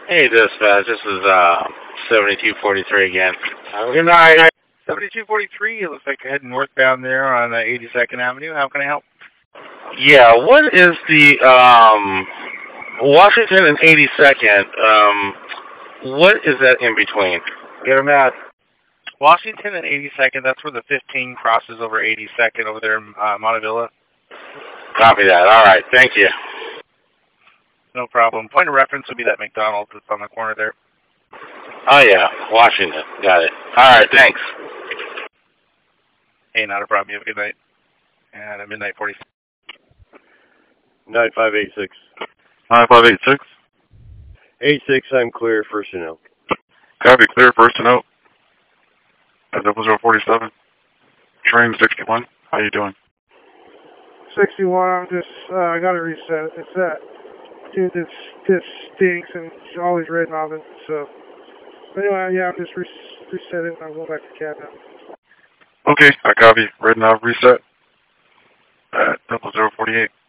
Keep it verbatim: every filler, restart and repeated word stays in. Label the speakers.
Speaker 1: Hey, dispatch. This is uh seventy-two forty-three again. Uh, good night.
Speaker 2: seventy-two forty-three. It looks like you're heading northbound there on uh, eighty-second Avenue. How can I help?
Speaker 1: Yeah, what is the um Washington and eighty-second? Um, what is that in between? Get them out.
Speaker 2: Washington and eighty-second. That's where the fifteen crosses over eighty-second over there in uh, Montevilla.
Speaker 1: Copy that. All right. Thank you.
Speaker 2: No problem. Point of reference would be that McDonald's that's on the corner there.
Speaker 1: Oh yeah, Washington. Got it. All right. Thanks.
Speaker 2: Hey, not a problem. You have a good night. And at midnight forty.
Speaker 3: nine five eight six.
Speaker 4: nine five eight six.
Speaker 3: eight six, I'm clear, first and out.
Speaker 4: Copy, clear, first and out. At double zero forty-seven. Train sixty-one. How you doing?
Speaker 5: sixty-one, I'm just, uh, I gotta reset it. It's that dude that's, this stinks and it's always red knobbing, so. Anyway, yeah, I'm just re reset it and I'll go back to cab now.
Speaker 4: Okay, I copy. Red knob reset. At double zero forty-eight.